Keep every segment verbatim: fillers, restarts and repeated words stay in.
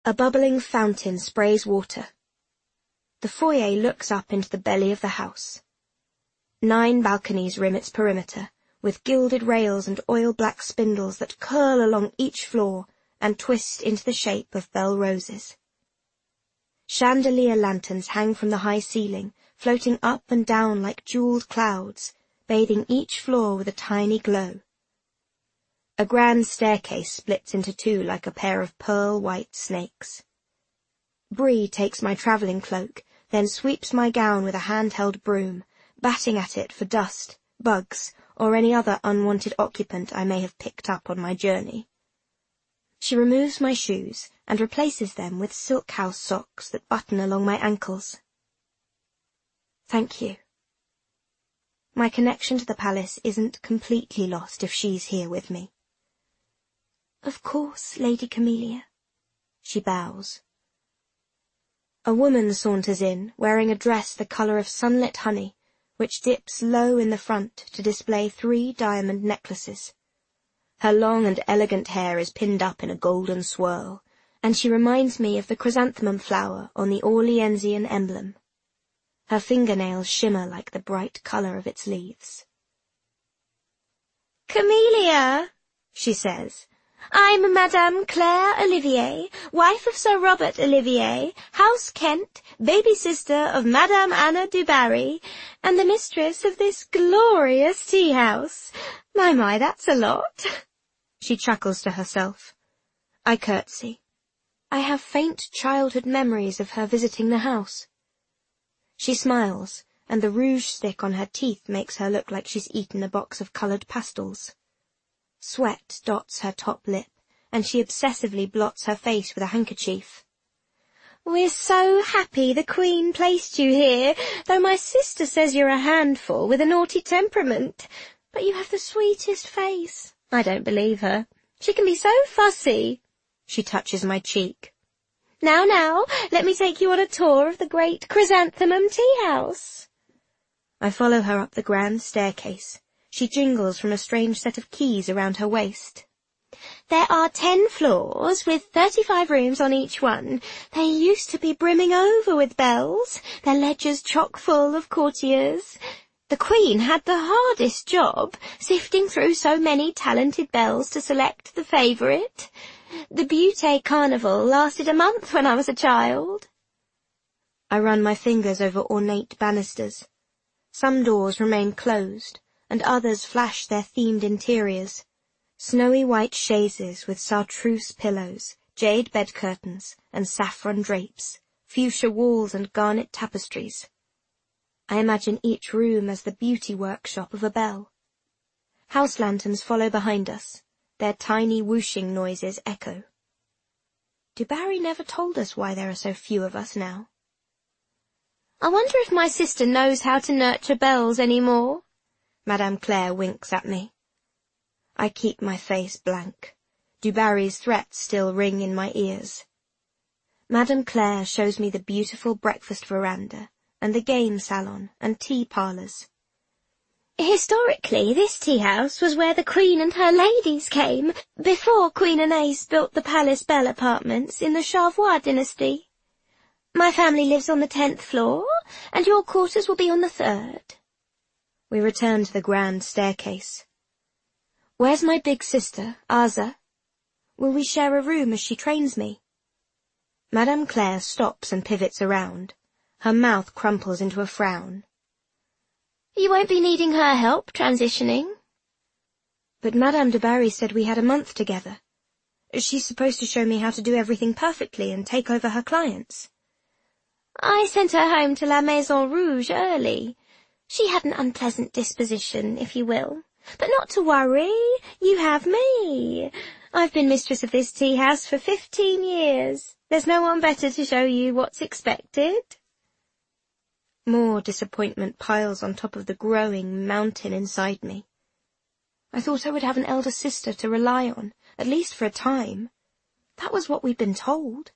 A bubbling fountain sprays water. The foyer looks up into the belly of the house. Nine balconies rim its perimeter, with gilded rails and oil-black spindles that curl along each floor and twist into the shape of bell roses. Chandelier lanterns hang from the high ceiling, floating up and down like jeweled clouds, bathing each floor with a tiny glow. A grand staircase splits into two like a pair of pearl-white snakes. Bree takes my travelling cloak, then sweeps my gown with a hand-held broom, batting at it for dust, bugs, or any other unwanted occupant I may have picked up on my journey. She removes my shoes and replaces them with silk house socks that button along my ankles. Thank you. My connection to the palace isn't completely lost if she's here with me. Of course, Lady Camellia. She bows. A woman saunters in, wearing a dress the colour of sunlit honey, which dips low in the front to display three diamond necklaces. Her long and elegant hair is pinned up in a golden swirl, and she reminds me of the chrysanthemum flower on the Orleansian emblem. Her fingernails shimmer like the bright colour of its leaves. "Camellia," she says, "I'm Madame Claire Olivier, wife of Sir Robert Olivier, House Kent, baby sister of Madame Anna du Barry, and the mistress of this glorious tea-house. My, my, that's a lot." She chuckles to herself. I curtsy. I have faint childhood memories of her visiting the house. She smiles, and the rouge stick on her teeth makes her look like she's eaten a box of coloured pastels. Sweat dots her top lip, and she obsessively blots her face with a handkerchief. "We're so happy the Queen placed you here, though my sister says you're a handful with a naughty temperament. But you have the sweetest face." I don't believe her. She can be so fussy. She touches my cheek. "Now, now, let me take you on a tour of the great chrysanthemum tea-house." I follow her up the grand staircase. She jingles from a strange set of keys around her waist. "There are ten floors, with thirty-five rooms on each one. They used to be brimming over with bells, their ledgers chock full of courtiers. The Queen had the hardest job, sifting through so many talented belles to select the favourite. The Beauté Carnival lasted a month when I was a child." I run my fingers over ornate banisters. Some doors remain closed, and others flash their themed interiors. Snowy white chaises with chartreuse pillows, jade bed curtains, and saffron drapes, fuchsia walls and garnet tapestries. I imagine each room as the beauty workshop of a belle. House lanterns follow behind us. Their tiny whooshing noises echo. Du Barry never told us why there are so few of us now. "I wonder if my sister knows how to nurture bells any more?" Madame Claire winks at me. I keep my face blank. Du Barry's threats still ring in my ears. Madame Claire shows me the beautiful breakfast veranda, and the game salon and tea parlours. "Historically, this tea-house was where the Queen and her ladies came, before Queen Anais built the Palace Belle apartments in the Charvois dynasty. My family lives on the tenth floor, and your quarters will be on the third." We return to the grand staircase. "Where's my big sister, Aza? Will we share a room as she trains me?" Madame Claire stops and pivots around. Her mouth crumples into a frown. "You won't be needing her help transitioning." "But Madame du Barry said we had a month together. She's supposed to show me how to do everything perfectly and take over her clients." "I sent her home to La Maison Rouge early. She had an unpleasant disposition, if you will. But not to worry, you have me. I've been mistress of this tea-house for fifteen years. There's no one better to show you what's expected." More disappointment piles on top of the growing mountain inside me. I thought I would have an elder sister to rely on, at least for a time. That was what we'd been told.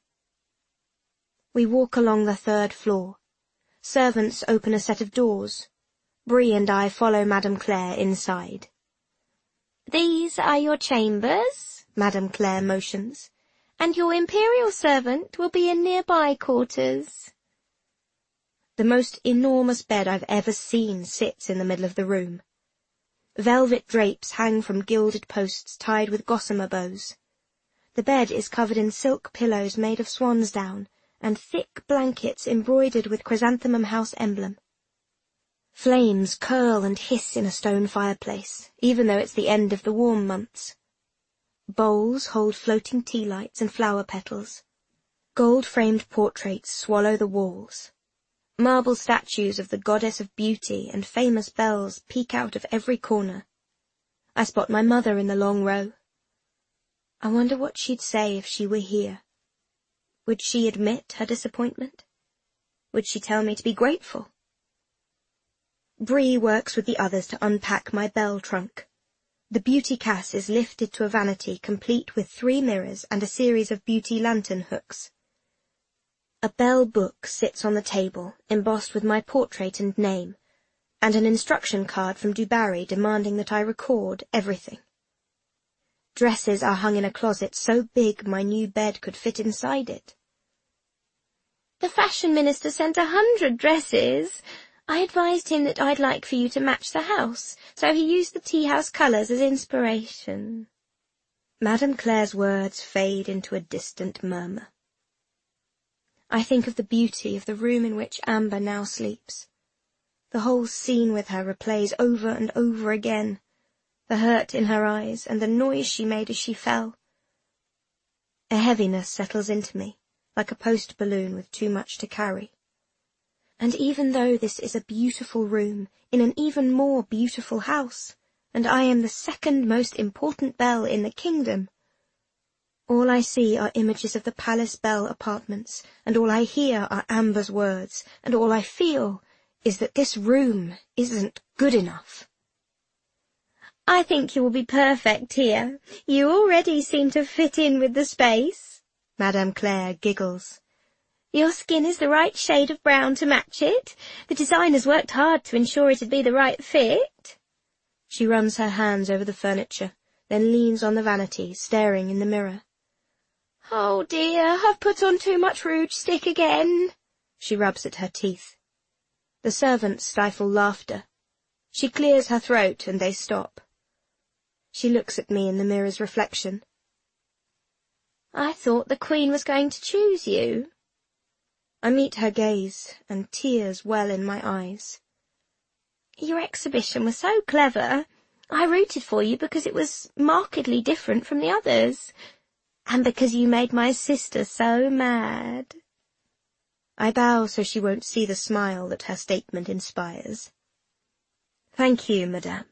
We walk along the third floor. Servants open a set of doors. Bree and I follow Madame Claire inside. "These are your chambers," Madame Claire motions, and your imperial servant will be in nearby quarters. The most enormous bed I've ever seen sits in the middle of the room. Velvet drapes hang from gilded posts tied with gossamer bows. The bed is covered in silk pillows made of swan's down, and thick blankets embroidered with Chrysanthemum House emblem. Flames curl and hiss in a stone fireplace, even though it's the end of the warm months. Bowls hold floating tea lights and flower petals. Gold-framed portraits swallow the walls. Marble statues of the goddess of beauty and famous belles peek out of every corner. I spot my mother in the long row. I wonder what she'd say if she were here. Would she admit her disappointment? Would she tell me to be grateful? Bree works with the others to unpack my bell trunk. The beauty cass is lifted to a vanity complete with three mirrors and a series of beauty lantern hooks. A bell book sits on the table, embossed with my portrait and name, and an instruction card from Du Barry demanding that I record everything. Dresses are hung in a closet so big my new bed could fit inside it. The fashion minister sent a hundred dresses. I advised him that I'd like for you to match the house, so he used the tea-house colours as inspiration. Madame Claire's words fade into a distant murmur. I think of the beauty of the room in which Amber now sleeps. The whole scene with her replays over and over again, the hurt in her eyes and the noise she made as she fell. A heaviness settles into me, like a post balloon with too much to carry. And even though this is a beautiful room in an even more beautiful house, and I am the second most important belle in the kingdom, all I see are images of the Palace Belle apartments, and all I hear are Amber's words, and all I feel is that this room isn't good enough. I think you will be perfect here. You already seem to fit in with the space. Madame Claire giggles. Your skin is the right shade of brown to match it. The designers worked hard to ensure it'd be the right fit. She runs her hands over the furniture, then leans on the vanity, staring in the mirror. Oh dear, I've put on too much rouge stick again. She rubs at her teeth. The servants stifle laughter. She clears her throat and they stop. She looks at me in the mirror's reflection. I thought the Queen was going to choose you. I meet her gaze, and tears well in my eyes. Your exhibition was so clever. I rooted for you because it was markedly different from the others, and because you made my sister so mad. I bow so she won't see the smile that her statement inspires. Thank you, madame.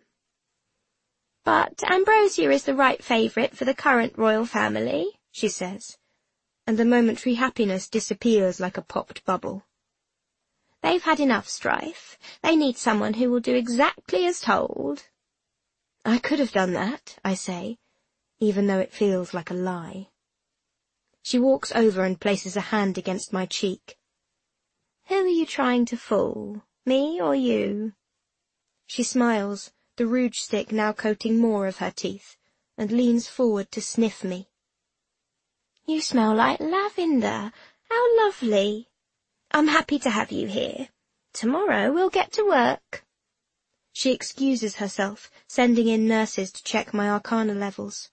But Ambrosia is the right favourite for the current royal family, she says, and the momentary happiness disappears like a popped bubble. They've had enough strife. They need someone who will do exactly as told. I could have done that, I say, even though it feels like a lie. She walks over and places a hand against my cheek. Who are you trying to fool, me or you? She smiles, the rouge stick now coating more of her teeth, and leans forward to sniff me. You smell like lavender. How lovely. I'm happy to have you here. Tomorrow we'll get to work. She excuses herself, sending in nurses to check my arcana levels.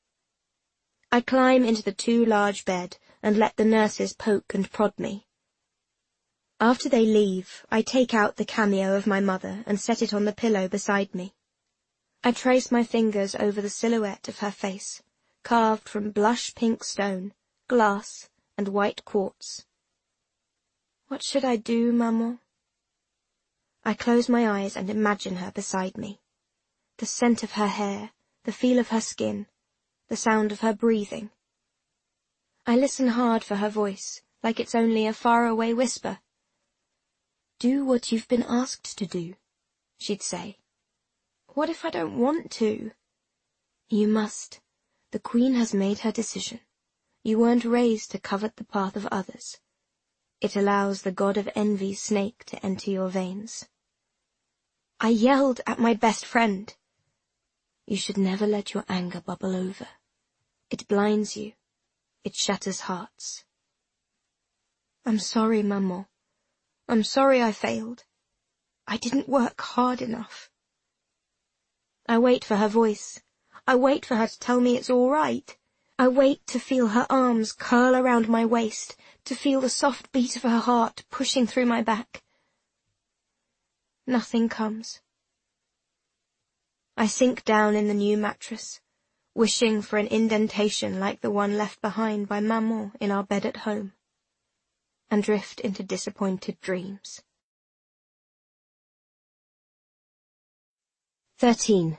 I climb into the too large bed and let the nurses poke and prod me. After they leave, I take out the cameo of my mother and set it on the pillow beside me. I trace my fingers over the silhouette of her face, carved from blush pink stone, glass, and white quartz. What should I do, maman? I close my eyes and imagine her beside me. The scent of her hair, the feel of her skin, the sound of her breathing. I listen hard for her voice, like it's only a faraway whisper. Do what you've been asked to do, she'd say. What if I don't want to? You must. The Queen has made her decision. You weren't raised to covet the path of others. It allows the god of envy's snake to enter your veins. I yelled at my best friend. You should never let your anger bubble over. It blinds you. It shatters hearts. I'm sorry, Maman. I'm sorry I failed. I didn't work hard enough. I wait for her voice. I wait for her to tell me it's all right. I wait to feel her arms curl around my waist, to feel the soft beat of her heart pushing through my back. Nothing comes. I sink down in the new mattress, wishing for an indentation like the one left behind by Maman in our bed at home, and drift into disappointed dreams. Thirteen.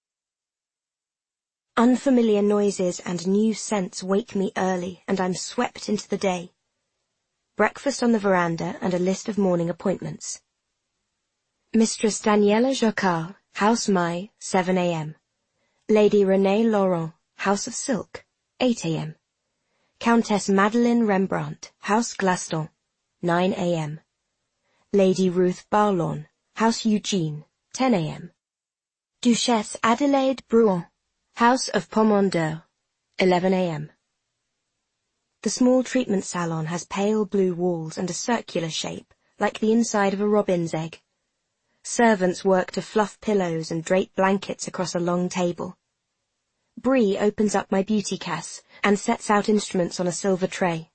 Unfamiliar noises and new scents wake me early, and I'm swept into the day. Breakfast on the veranda and a list of morning appointments. Mistress Daniela Jacquard, House Mai, seven a m Lady Renée Laurent, House of Silk, eight a m Countess Madeleine Rembrandt, House Glaston, nine a m Lady Ruth Barlawn, House Eugene, ten a m Duchesse Adelaide Bruant, House of Pommandeur, eleven a m The small treatment salon has pale blue walls and a circular shape, like the inside of a robin's egg. Servants work to fluff pillows and drape blankets across a long table. Brie opens up my beauty casse and sets out instruments on a silver tray.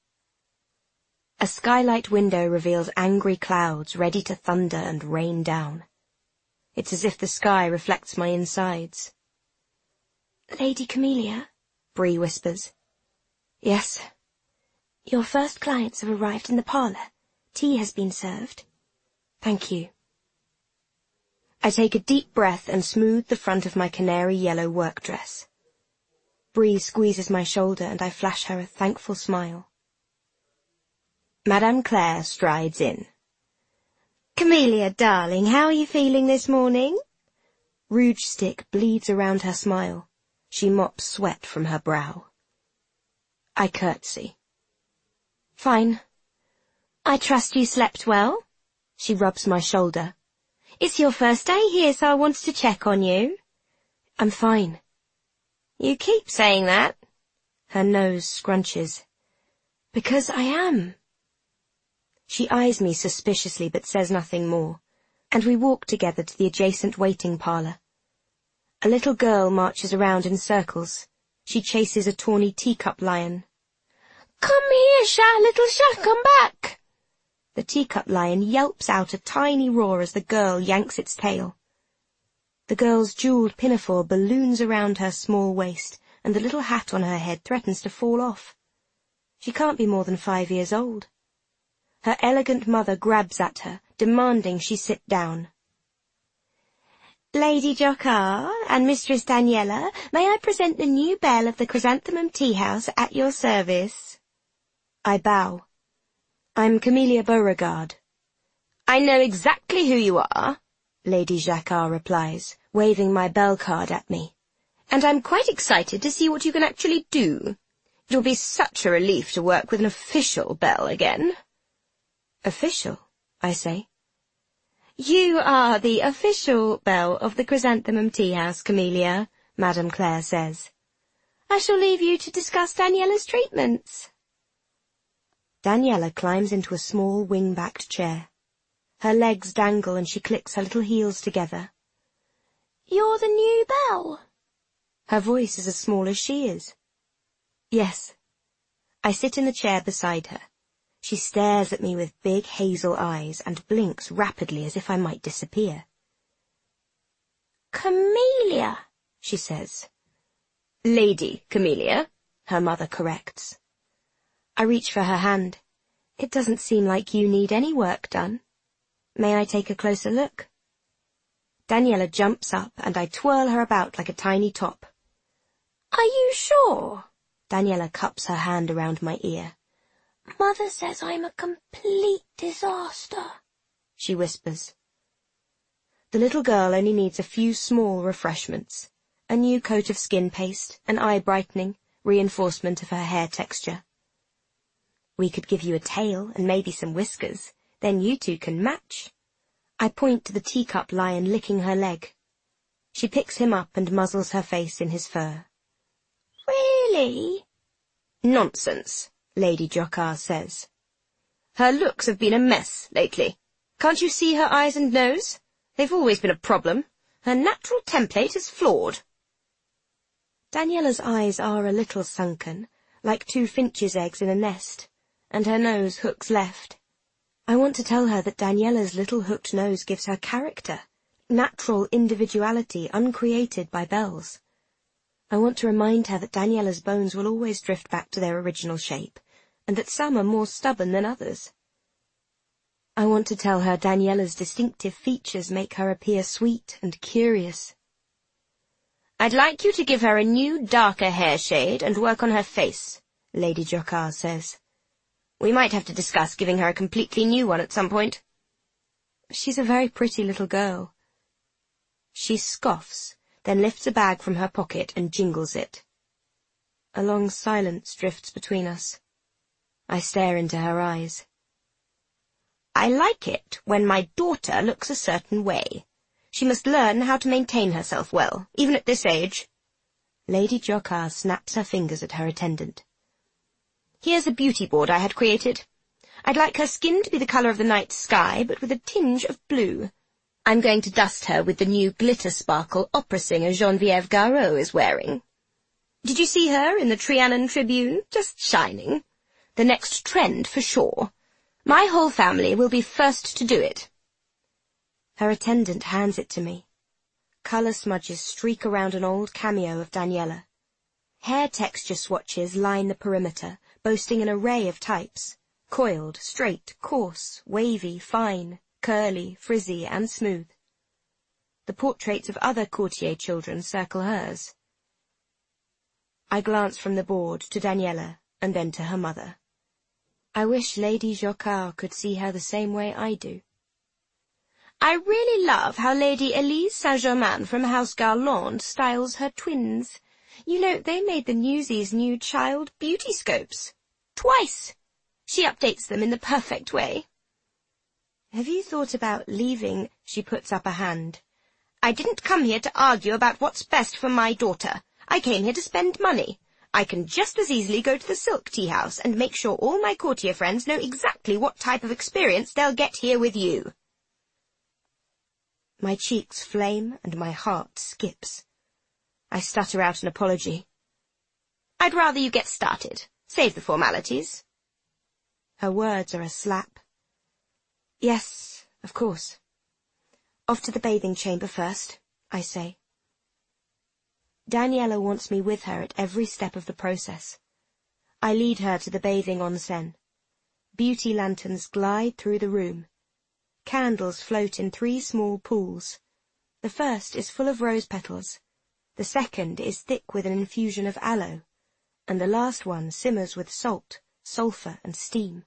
A skylight window reveals angry clouds ready to thunder and rain down. It's as if the sky reflects my insides. "Lady Camellia," Brie whispers. "Yes." "Your first clients have arrived in the parlour. Tea has been served." "Thank you." I take a deep breath and smooth the front of my canary yellow work dress. Brie squeezes my shoulder and I flash her a thankful smile. Madame Claire strides in. "Camellia, darling, how are you feeling this morning?" Rouge stick bleeds around her smile. She mops sweat from her brow. I curtsy. "Fine." "I trust you slept well?" She rubs my shoulder. "It's your first day here, so I wanted to check on you." "I'm fine." "You keep saying that." Her nose scrunches. "Because I am." She eyes me suspiciously but says nothing more, and we walk together to the adjacent waiting parlour. A little girl marches around in circles. She chases a tawny teacup lion. "Come here, Sha, little Sha, come back!" The teacup lion yelps out a tiny roar as the girl yanks its tail. The girl's jewelled pinafore balloons around her small waist, and the little hat on her head threatens to fall off. She can't be more than five years old. Her elegant mother grabs at her, demanding she sit down. "Lady Jacquard and Mistress Daniela, may I present the new belle of the Chrysanthemum Tea House at your service?" I bow. "I'm Camellia Beauregard." "I know exactly who you are," Lady Jacquard replies, waving my bell card at me. "And I'm quite excited to see what you can actually do. It'll be such a relief to work with an official belle again." "Official?" I say. "You are the official belle of the Chrysanthemum Tea House, Camellia," Madame Claire says. "I shall leave you to discuss Daniela's treatments." Daniela climbs into a small wing-backed chair. Her legs dangle and she clicks her little heels together. "You're the new belle?" Her voice is as small as she is. "Yes." I sit in the chair beside her. She stares at me with big hazel eyes and blinks rapidly as if I might disappear. "Camellia," she says. "Lady Camellia," her mother corrects. I reach for her hand. "It doesn't seem like you need any work done. May I take a closer look?" Daniela jumps up and I twirl her about like a tiny top. "Are you sure?" Daniela cups her hand around my ear. "Mother says I'm a complete disaster," she whispers. The little girl only needs a few small refreshments. A new coat of skin paste, an eye brightening, reinforcement of her hair texture. "We could give you a tail and maybe some whiskers. Then you two can match." I point to the teacup lion licking her leg. She picks him up and muzzles her face in his fur. "Really?" Nonsense, Lady Jocard says. Her looks have been a mess lately. Can't you see her eyes and nose? They've always been a problem. Her natural template is flawed. Daniella's eyes are a little sunken, like two finches' eggs in a nest, and her nose hooks left. I want to tell her that Daniella's little hooked nose gives her character, natural individuality uncreated by bells. I want to remind her that Daniella's bones will always drift back to their original shape, and that some are more stubborn than others. I want to tell her Daniella's distinctive features make her appear sweet and curious. I'd like you to give her a new, darker hair shade and work on her face, Lady Jocard says. We might have to discuss giving her a completely new one at some point. She's a very pretty little girl. She scoffs, then lifts a bag from her pocket and jingles it. A long silence drifts between us. I stare into her eyes. I like it when my daughter looks a certain way. She must learn how to maintain herself well, even at this age. Lady Jocard snaps her fingers at her attendant. Here's a beauty board I had created. I'd like her skin to be the colour of the night sky, but with a tinge of blue. I'm going to dust her with the new glitter-sparkle opera singer Geneviève Garreau is wearing. Did you see her in the Trianon Tribune? Just shining. The next trend for sure. My whole family will be first to do it. Her attendant hands it to me. Colour smudges streak around an old cameo of Daniela. Hair texture swatches line the perimeter, boasting an array of types. Coiled, straight, coarse, wavy, fine, curly, frizzy, and smooth. The portraits of other courtier children circle hers. I glance from the board to Daniela, and then to her mother. I wish Lady Jocard could see her the same way I do. I really love how Lady Elise Saint-Germain from House Garland styles her twins. You know, they made the Newsies' new child beauty scopes. Twice. She updates them in the perfect way. Have you thought about leaving? She puts up a hand. I didn't come here to argue about what's best for my daughter. I came here to spend money. I can just as easily go to the Silk Tea House and make sure all my courtier friends know exactly what type of experience they'll get here with you. My cheeks flame and my heart skips. I stutter out an apology. I'd rather you get started. Save the formalities. Her words are a slap. Yes, of course. Off to the bathing chamber first, I say. Daniela wants me with her at every step of the process. I lead her to the bathing onsen. Beauty lanterns glide through the room. Candles float in three small pools. The first is full of rose petals. The second is thick with an infusion of aloe. And the last one simmers with salt, sulphur, and steam.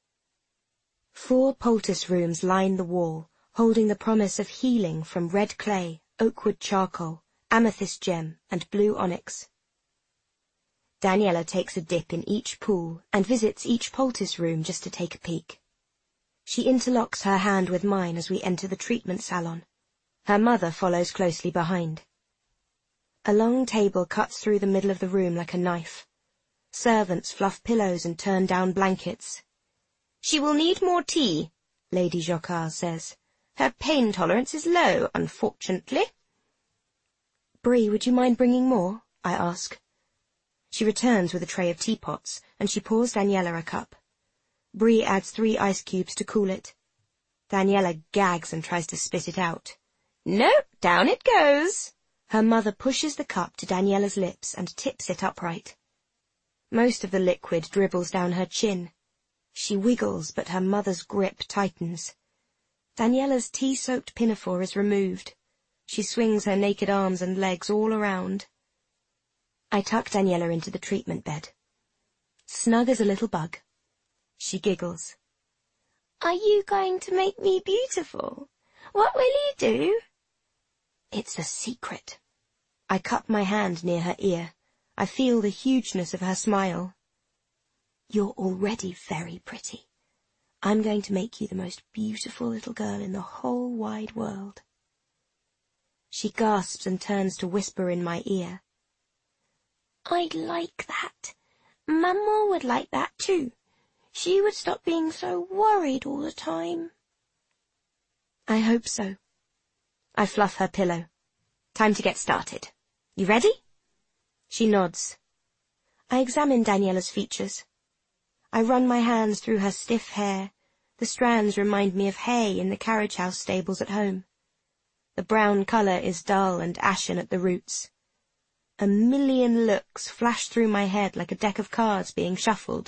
Four poultice rooms line the wall, holding the promise of healing from red clay, oakwood charcoal, amethyst gem, and blue onyx. Daniela takes a dip in each pool and visits each poultice room just to take a peek. She interlocks her hand with mine as we enter the treatment salon. Her mother follows closely behind. A long table cuts through the middle of the room like a knife. Servants fluff pillows and turn down blankets. She will need more tea, Lady Jocard says. Her pain tolerance is low, unfortunately. Brie, would you mind bringing more? I ask. She returns with a tray of teapots, and she pours Daniela a cup. Brie adds three ice cubes to cool it. Daniela gags and tries to spit it out. No, down it goes. Her mother pushes the cup to Daniela's lips and tips it upright. Most of the liquid dribbles down her chin. She wiggles, but her mother's grip tightens. Daniela's tea-soaked pinafore is removed. She swings her naked arms and legs all around. I tuck Daniela into the treatment bed. Snug as a little bug. She giggles. Are you going to make me beautiful? What will you do? It's a secret. I cup my hand near her ear. I feel the hugeness of her smile. You're already very pretty. I'm going to make you the most beautiful little girl in the whole wide world. She gasps and turns to whisper in my ear. I'd like that. Maman would like that too. She would stop being so worried all the time. I hope so. I fluff her pillow. Time to get started. You ready? She nods. I examine Daniela's features. I run my hands through her stiff hair. The strands remind me of hay in the carriage house stables at home. The brown colour is dull and ashen at the roots. A million looks flash through my head like a deck of cards being shuffled.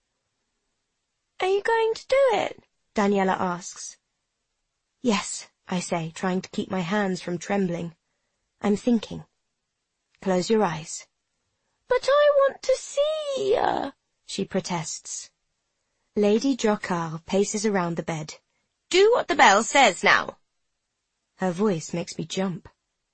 Are you going to do it? Daniela asks. Yes, I say, trying to keep my hands from trembling. I'm thinking. Close your eyes. But I want to see ya, she protests. Lady Jocard paces around the bed. Do what the bell says now. Her voice makes me jump.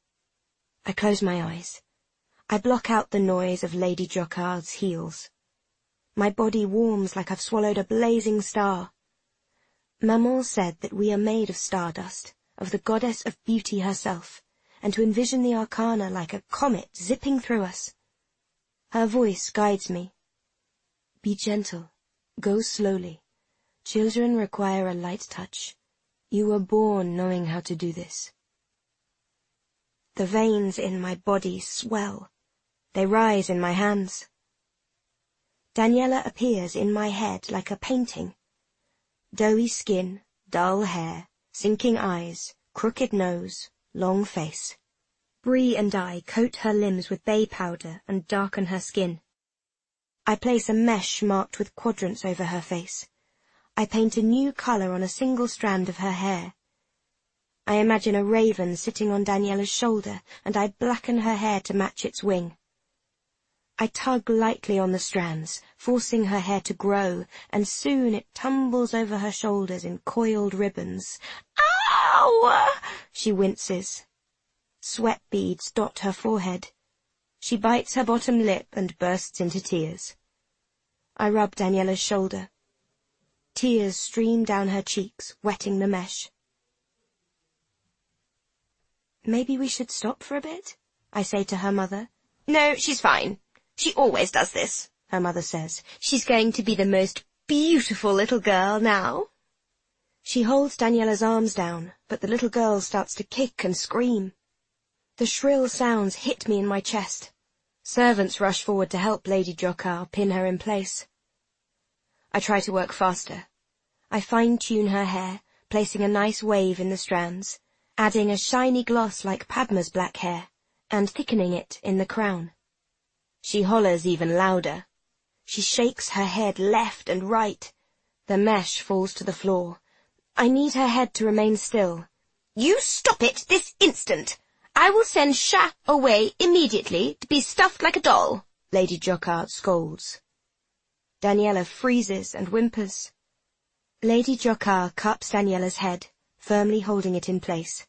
I close my eyes. I block out the noise of Lady Jocard's heels. My body warms like I've swallowed a blazing star. Maman said that we are made of stardust, of the goddess of beauty herself, and to envision the arcana like a comet zipping through us. Her voice guides me. Be gentle. Go slowly. Children require a light touch. You were born knowing how to do this. The veins in my body swell. They rise in my hands. Daniela appears in my head like a painting. Doughy skin, dull hair, sinking eyes, crooked nose, long face. Brie and I coat her limbs with bay powder and darken her skin. I place a mesh marked with quadrants over her face. I paint a new colour on a single strand of her hair. I imagine a raven sitting on Daniela's shoulder, and I blacken her hair to match its wing. I tug lightly on the strands, forcing her hair to grow, and soon it tumbles over her shoulders in coiled ribbons. Ow! She winces. Sweat beads dot her forehead. She bites her bottom lip and bursts into tears. I rub Daniela's shoulder. Tears stream down her cheeks, wetting the mesh. Maybe we should stop for a bit, I say to her mother. No, she's fine. She always does this, her mother says. She's going to be the most beautiful little girl now. She holds Daniela's arms down, but the little girl starts to kick and scream. The shrill sounds hit me in my chest. Servants rush forward to help Lady Jocard pin her in place. I try to work faster. I fine-tune her hair, placing a nice wave in the strands, adding a shiny gloss like Padma's black hair, and thickening it in the crown. She hollers even louder. She shakes her head left and right. The mesh falls to the floor. I need her head to remain still. You stop it this instant! I will send Chat away immediately to be stuffed like a doll, Lady Jocard scolds. Daniela freezes and whimpers. Lady Jocard cups Daniela's head, firmly holding it in place.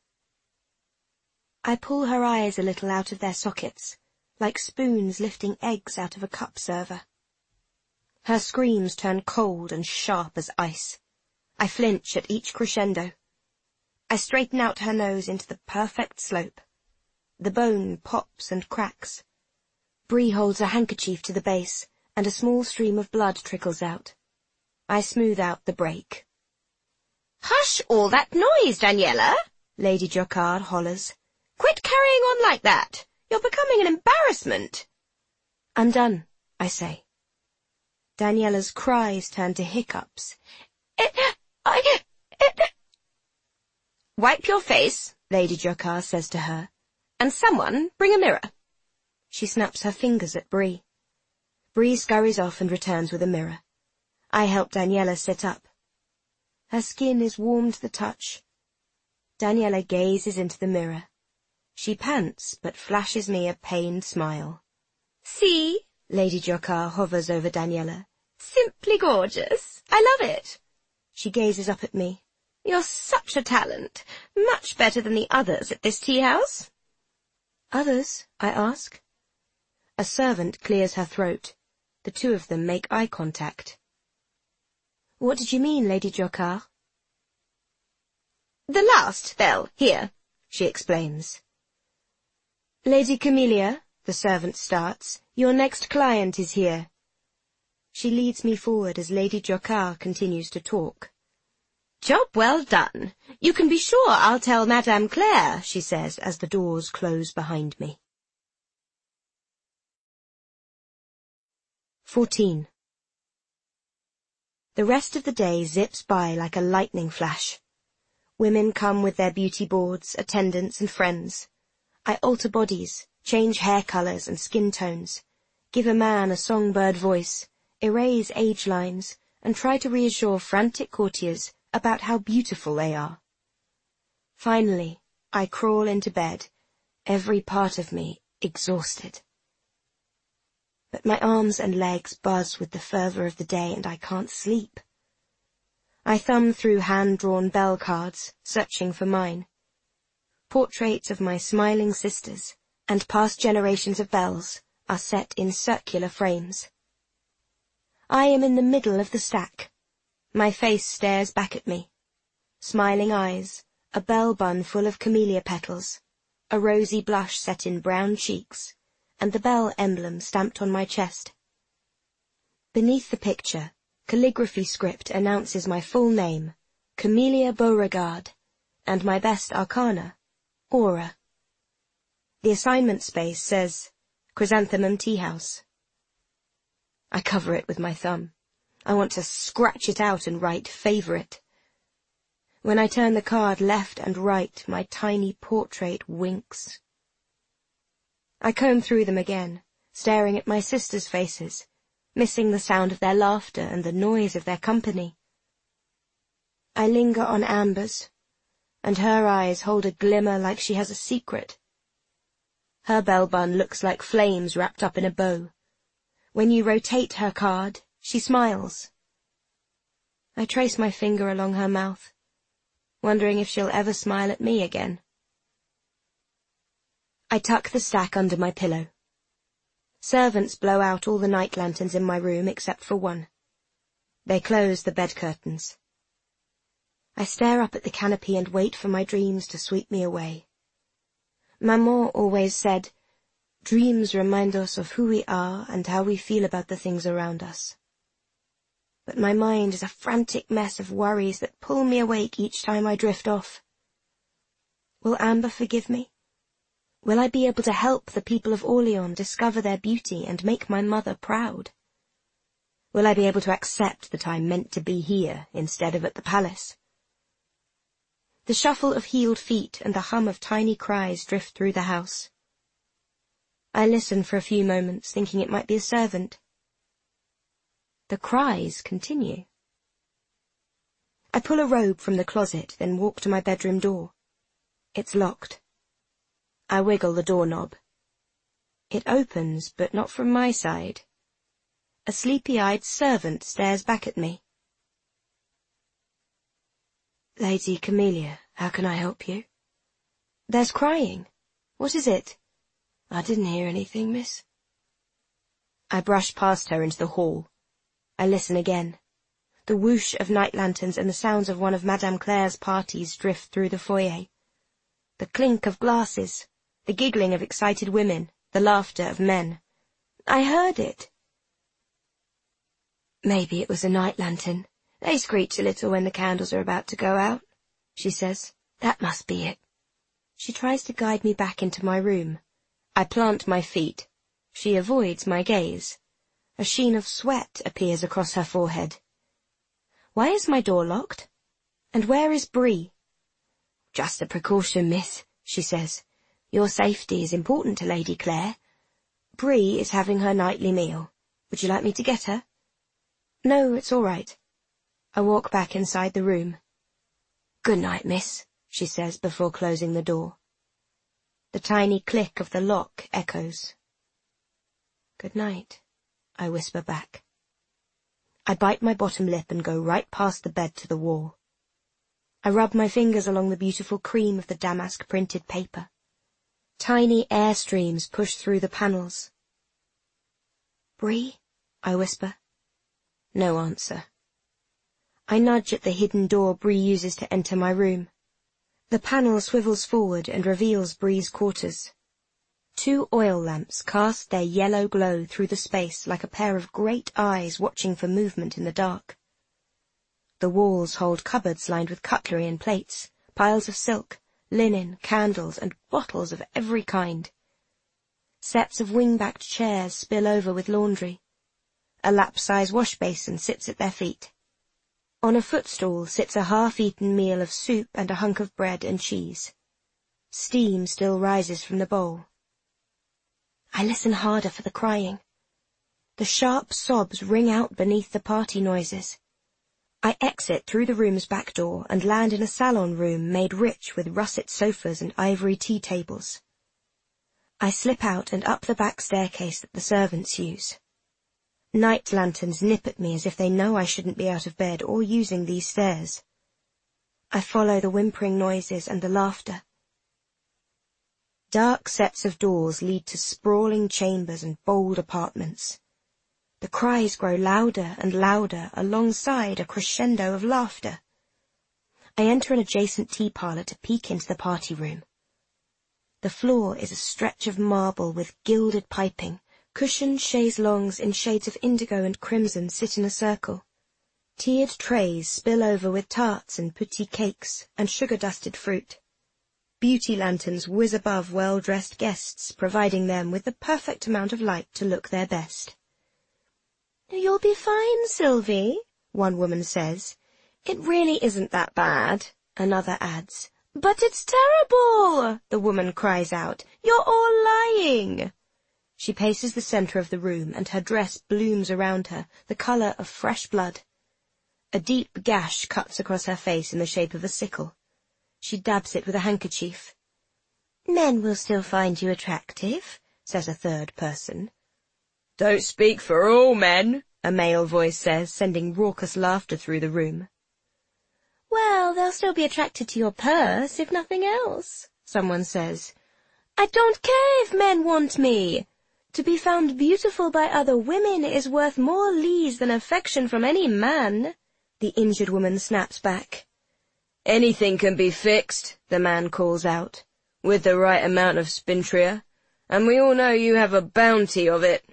I pull her eyes a little out of their sockets, like spoons lifting eggs out of a cup server. Her screams turn cold and sharp as ice. I flinch at each crescendo. I straighten out her nose into the perfect slope. The bone pops and cracks. Brie holds a handkerchief to the base, and a small stream of blood trickles out. I smooth out the break. Hush all that noise, Daniela, Lady Jocard hollers. Quit carrying on like that. You're becoming an embarrassment. I'm done, I say. Daniela's cries turn to hiccups. It, I, it. Wipe your face, Lady Jocard says to her, and someone bring a mirror. She snaps her fingers at Brie. Brie scurries off and returns with a mirror. I help Daniela sit up. Her skin is warm to the touch. Daniela gazes into the mirror. She pants, but flashes me a pained smile. See? Lady Jocard hovers over Daniela. Simply gorgeous. I love it. She gazes up at me. You're such a talent. Much better than the others at this tea house. Others? I ask. A servant clears her throat. The two of them make eye contact. What did you mean, Lady Jocard? The last bell, here, she explains. Lady Camellia, the servant starts, your next client is here. She leads me forward as Lady Jocard continues to talk. "Job well done. You can be sure I'll tell Madame Claire," she says as the doors close behind me. fourteen. The rest of the day zips by like a lightning flash. Women come with their beauty boards, attendants and friends. I alter bodies, change hair colours and skin tones, give a man a songbird voice, erase age lines, and try to reassure frantic courtiers about how beautiful they are. Finally, I crawl into bed, every part of me exhausted. But my arms and legs buzz with the fervour of the day and I can't sleep. I thumb through hand-drawn bell cards, searching for mine. Portraits of my smiling sisters and past generations of belles are set in circular frames. I am in the middle of the stack. My face stares back at me. Smiling eyes, a bell bun full of camellia petals, a rosy blush set in brown cheeks, and the bell emblem stamped on my chest. Beneath the picture, calligraphy script announces my full name, Camellia Beauregard, and my best arcana, Aura. The assignment space says, Chrysanthemum Tea House. I cover it with my thumb. I want to scratch it out and write favourite. When I turn the card left and right, my tiny portrait winks. I comb through them again, staring at my sisters' faces, missing the sound of their laughter and the noise of their company. I linger on Amber's, and her eyes hold a glimmer like she has a secret. Her bell bun looks like flames wrapped up in a bow. When you rotate her card, she smiles. I trace my finger along her mouth, wondering if she'll ever smile at me again. I tuck the stack under my pillow. Servants blow out all the night lanterns in my room except for one. They close the bed curtains. I stare up at the canopy and wait for my dreams to sweep me away. Maman always said, dreams remind us of who we are and how we feel about the things around us. But my mind is a frantic mess of worries that pull me awake each time I drift off. Will Amber forgive me? Will I be able to help the people of Orleans discover their beauty and make my mother proud? Will I be able to accept that I'm meant to be here instead of at the palace? The shuffle of heeled feet and the hum of tiny cries drift through the house. I listen for a few moments, thinking it might be a servant. The cries continue. I pull a robe from the closet, then walk to my bedroom door. It's locked. I wiggle the doorknob. It opens, but not from my side. A sleepy-eyed servant stares back at me. Lady Camellia, how can I help you? There's crying. What is it? I didn't hear anything, miss. I brush past her into the hall. I listen again. The whoosh of night lanterns and the sounds of one of Madame Claire's parties drift through the foyer. The clink of glasses, the giggling of excited women, the laughter of men. I heard it. Maybe it was a night lantern. They screech a little when the candles are about to go out, she says. That must be it. She tries to guide me back into my room. I plant my feet. She avoids my gaze. A sheen of sweat appears across her forehead. Why is my door locked? And where is Bree? Just a precaution, miss, she says. Your safety is important to Lady Claire. Bree is having her nightly meal. Would you like me to get her? No, it's all right. I walk back inside the room. Good night, miss, she says before closing the door. The tiny click of the lock echoes. Good night, I whisper back. I bite my bottom lip and go right past the bed to the wall. I rub my fingers along the beautiful cream of the damask-printed paper. Tiny air streams push through the panels. Bree, I whisper. No answer. I nudge at the hidden door Bree uses to enter my room. The panel swivels forward and reveals Bree's quarters. Two oil lamps cast their yellow glow through the space like a pair of great eyes watching for movement in the dark. The walls hold cupboards lined with cutlery and plates, piles of silk, linen, candles, and bottles of every kind. Sets of wing-backed chairs spill over with laundry. A lap-size wash basin sits at their feet. On a footstool sits a half-eaten meal of soup and a hunk of bread and cheese. Steam still rises from the bowl. I listen harder for the crying. The sharp sobs ring out beneath the party noises. I exit through the room's back door and land in a salon room made rich with russet sofas and ivory tea tables. I slip out and up the back staircase that the servants use. Night lanterns nip at me as if they know I shouldn't be out of bed or using these stairs. I follow the whimpering noises and the laughter. Dark sets of doors lead to sprawling chambers and bold apartments. The cries grow louder and louder alongside a crescendo of laughter. I enter an adjacent tea parlour to peek into the party room. The floor is a stretch of marble with gilded piping. Cushioned chaise-longues in shades of indigo and crimson sit in a circle. Tiered trays spill over with tarts and petit cakes and sugar-dusted fruit. Beauty lanterns whiz above well-dressed guests, providing them with the perfect amount of light to look their best. "You'll be fine, Sylvie," one woman says. "It really isn't that bad," another adds. "But it's terrible," the woman cries out. "You're all lying." She paces the centre of the room, and her dress blooms around her, the colour of fresh blood. A deep gash cuts across her face in the shape of a sickle. She dabs it with a handkerchief. "Men will still find you attractive," says a third person. "Don't speak for all men," a male voice says, sending raucous laughter through the room. "Well, they'll still be attracted to your purse, if nothing else," someone says. "I don't care if men want me. To be found beautiful by other women is worth more lees than affection from any man," the injured woman snaps back. "Anything can be fixed," the man calls out, "with the right amount of spintria, and we all know you have a bounty of it."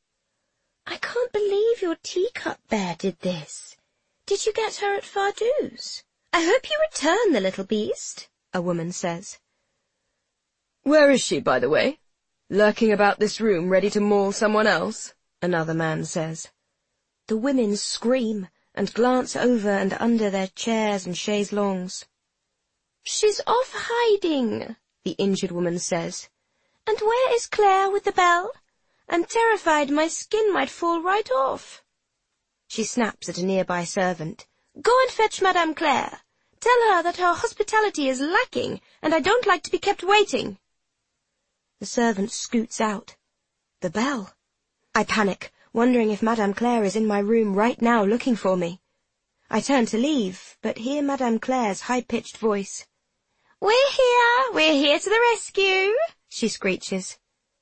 "I can't believe your teacup bear did this. Did you get her at Fardou's? I hope you return the little beast," a woman says. "Where is she, by the way? Lurking about this room, ready to maul someone else?" another man says. The women scream and glance over and under their chairs and chaise-longues. "She's off hiding," the injured woman says. "And where is Claire with the bell? I'm terrified my skin might fall right off." She snaps at a nearby servant. "Go and fetch Madame Claire. Tell her that her hospitality is lacking, and I don't like to be kept waiting." The servant scoots out. The bell. I panic, wondering if Madame Claire is in my room right now looking for me. I turn to leave, but hear Madame Claire's high-pitched voice. "We're here! We're here to the rescue!" she screeches.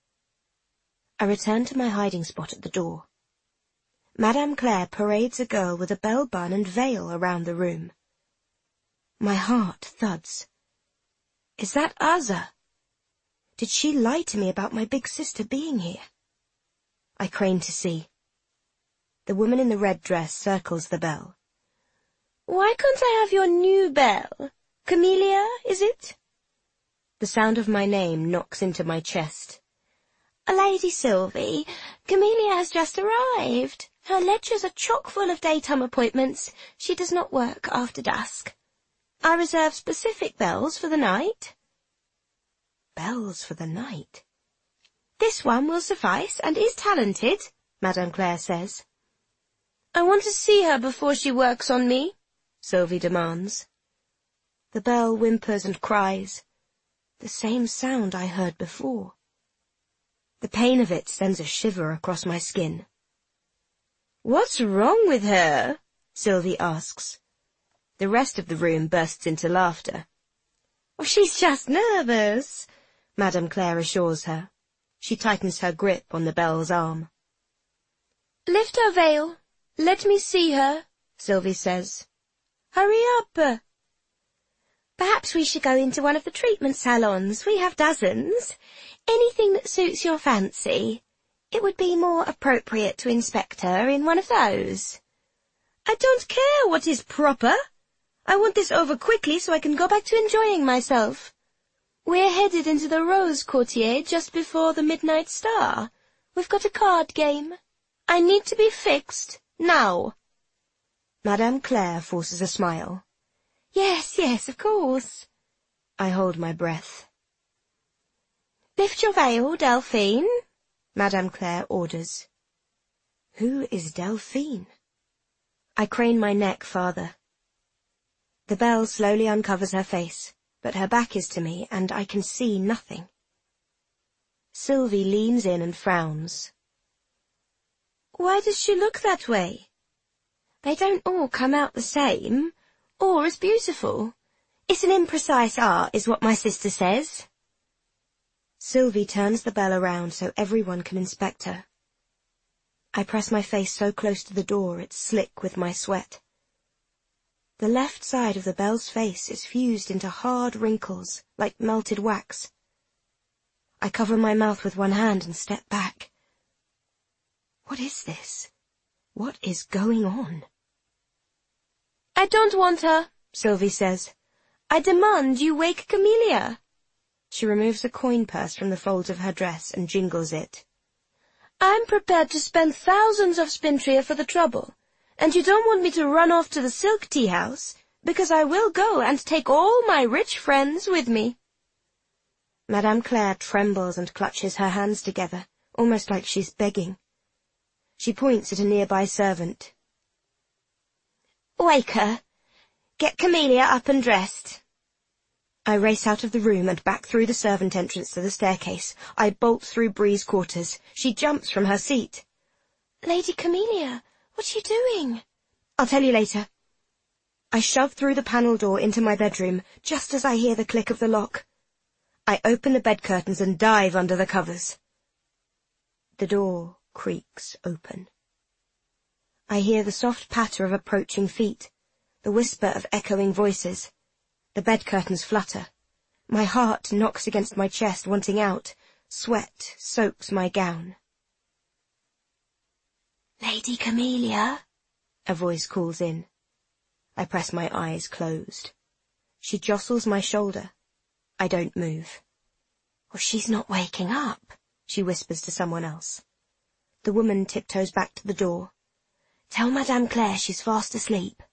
I return to my hiding spot at the door. Madame Claire parades a girl with a bell bun and veil around the room. My heart thuds. Is that Aza? Did she lie to me about my big sister being here? I crane to see. The woman in the red dress circles the bell. "Why can't I have your new bell? Camellia, is it?" The sound of my name knocks into my chest. "Lady Sylvie, Camellia has just arrived. Her ledgers are chock full of daytime appointments. She does not work after dusk. I reserve specific bells for the night." Bells for the night? "This one will suffice and is talented," Madame Claire says. "I want to see her before she works on me," Sylvie demands. The bell whimpers and cries. The same sound I heard before. The pain of it sends a shiver across my skin. "What's wrong with her?" Sylvie asks. The rest of the room bursts into laughter. "Oh, she's just nervous," Madame Claire assures her. She tightens her grip on the bell's arm. "Lift her veil. Let me see her," Sylvie says. "Hurry up." "Perhaps we should go into one of the treatment salons. We have dozens. Anything that suits your fancy. It would be more appropriate to inspect her in one of those. I don't care what is proper. I want this over quickly so I can go back to enjoying myself. We're headed into the Rose Quartier just before the Midnight Star. We've got a card game. I need to be fixed now. Madame Claire forces a smile. Yes, yes, of course. I hold my breath. Lift your veil, Delphine, Madame Claire orders. Who is Delphine? I crane my neck farther. The belle slowly uncovers her face, but her back is to me, and I can see nothing. Sylvie leans in and frowns. Why does she look that way? They don't all come out the same, or as beautiful. It's an imprecise art, is what my sister says. Sylvie turns the belle around so everyone can inspect her. I press my face so close to the door it's slick with my sweat. The left side of the belle's face is fused into hard wrinkles, like melted wax. I cover my mouth with one hand and step back. What is this? What is going on? I don't want her, Sylvie says. I demand you wake Camellia. She removes a coin purse from the folds of her dress and jingles it. I'm prepared to spend thousands of spintria for the trouble, and you don't want me to run off to the silk tea house, because I will go and take all my rich friends with me. Madame Claire trembles and clutches her hands together, almost like she's begging. She points at a nearby servant. Wake her. Get Camellia up and dressed. I race out of the room and back through the servant entrance to the staircase. I bolt through Bree's quarters. She jumps from her seat. Lady Camellia, what are you doing? I'll tell you later. I shove through the panel door into my bedroom, just as I hear the click of the lock. I open the bed curtains and dive under the covers. The door creaks open. I hear the soft patter of approaching feet, the whisper of echoing voices. The bed curtains flutter. My heart knocks against my chest, wanting out. Sweat soaks my gown. Lady Camellia, a voice calls in. I press my eyes closed. She jostles my shoulder. I don't move. Well, she's not waking up, she whispers to someone else. The woman tiptoes back to the door. Tell Madame Claire she's fast asleep.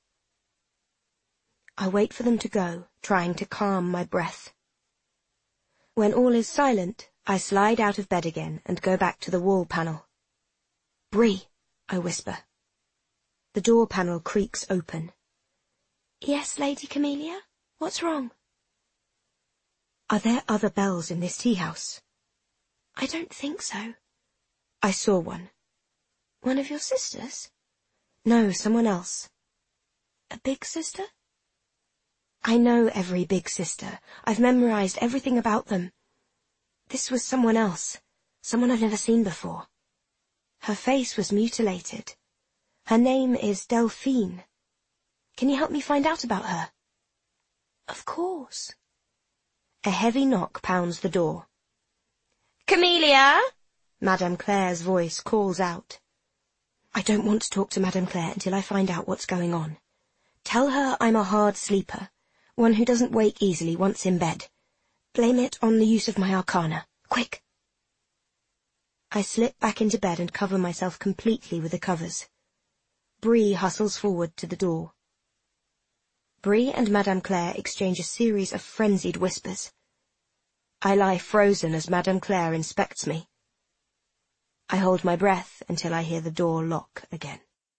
I wait for them to go, trying to calm my breath. When all is silent, I slide out of bed again and go back to the wall panel. Bree, I whisper. The door panel creaks open. Yes, Lady Camellia? What's wrong? Are there other bells in this tea house? I don't think so. I saw one. One of your sisters? No, someone else. A big sister? I know every big sister. I've memorized everything about them. This was someone else, someone I've never seen before. Her face was mutilated. Her name is Delphine. Can you help me find out about her? Of course. A heavy knock pounds the door. Camellia! Madame Claire's voice calls out. I don't want to talk to Madame Claire until I find out what's going on. Tell her I'm a hard sleeper. One who doesn't wake easily once in bed. Blame it on the use of my arcana. Quick! I slip back into bed and cover myself completely with the covers. Bree hustles forward to the door. Bree and Madame Claire exchange a series of frenzied whispers. I lie frozen as Madame Claire inspects me. I hold my breath until I hear the door lock again.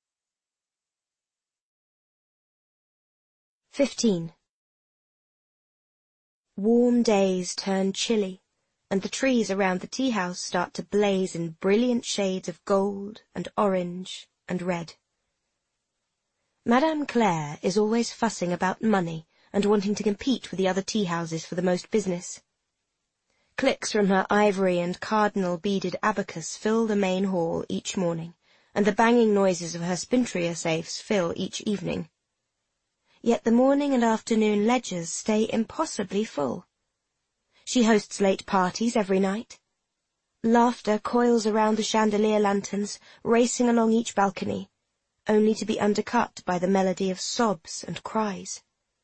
Fifteen. Warm days turn chilly, and the trees around the tea house start to blaze in brilliant shades of gold and orange and red. Madame Claire is always fussing about money and wanting to compete with the other tea houses for the most business. Clicks from her ivory and cardinal-beaded abacus fill the main hall each morning, and the banging noises of her spintria safes fill each evening. Yet the morning and afternoon ledgers stay impossibly full. She hosts late parties every night. Laughter coils around the chandelier lanterns, racing along each balcony, only to be undercut by the melody of sobs and cries.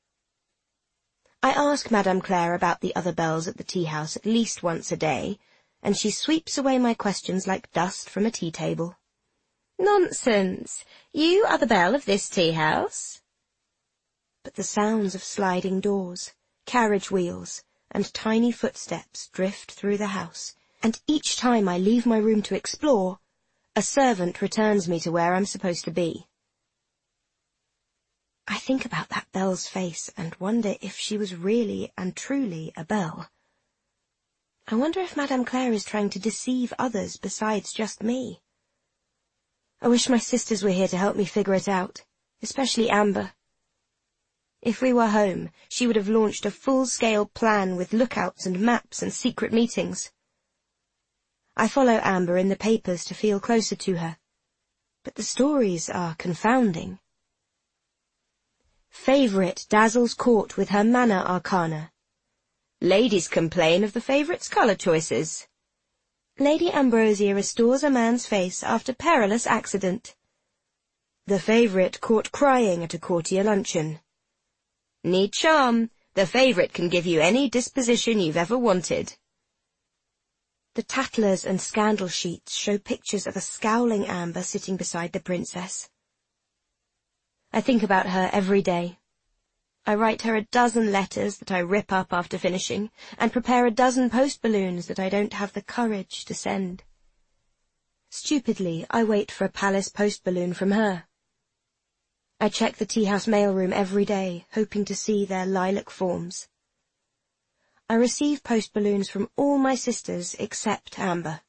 I ask Madame Claire about the other bells at the tea-house at least once a day, and she sweeps away my questions like dust from a tea-table. Nonsense! You are the belle of this tea-house. But the sounds of sliding doors, carriage wheels, and tiny footsteps drift through the house, and each time I leave my room to explore, a servant returns me to where I'm supposed to be. I think about that belle's face and wonder if she was really and truly a belle. I wonder if Madame Claire is trying to deceive others besides just me. I wish my sisters were here to help me figure it out, especially Amber. If we were home, she would have launched a full-scale plan with lookouts and maps and secret meetings. I follow Amber in the papers to feel closer to her, but the stories are confounding. Favourite dazzles court with her manner arcana. Ladies complain of the favourite's colour choices. Lady Ambrosia restores a man's face after perilous accident. The favourite caught crying at a courtier luncheon. Need charm, the favourite can give you any disposition you've ever wanted. The tattlers and scandal sheets show pictures of a scowling Amber sitting beside the princess. I think about her every day. I write her a dozen letters that I rip up after finishing, and prepare a dozen post balloons that I don't have the courage to send. Stupidly, I wait for a palace post balloon from her. I check the tea-house mailroom every day, hoping to see their lilac forms. I receive post balloons from all my sisters except Amber.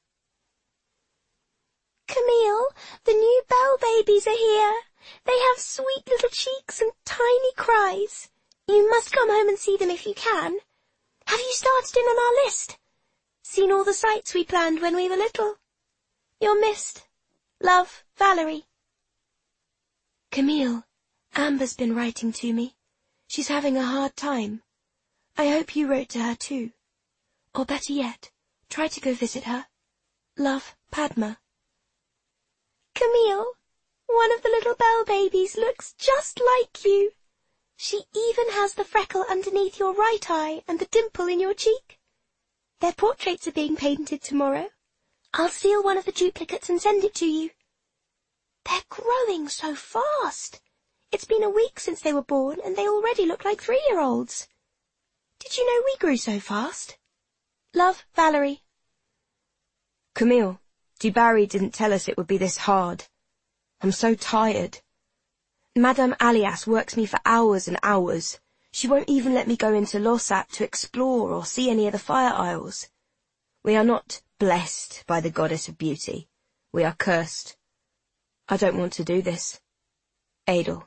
Camille, the new belle babies are here. They have sweet little cheeks and tiny cries. You must come home and see them if you can. Have you started in on our list? Seen all the sights we planned when we were little? You're missed. Love, Valerie. Camille, Amber's been writing to me. She's having a hard time. I hope you wrote to her too. Or better yet, try to go visit her. Love, Padma. Camille, one of the little belle babies looks just like you. She even has the freckle underneath your right eye and the dimple in your cheek. Their portraits are being painted tomorrow. I'll steal one of the duplicates and send it to you. They're growing so fast. It's been a week since they were born, and they already look like three-year-olds. Did you know we grew so fast? Love, Valerie. Camille, Dubarry didn't tell us it would be this hard. I'm so tired. Madame Alias works me for hours and hours. She won't even let me go into Losat to explore or see any of the fire isles. We are not blessed by the goddess of beauty. We are cursed. I don't want to do this. Adel.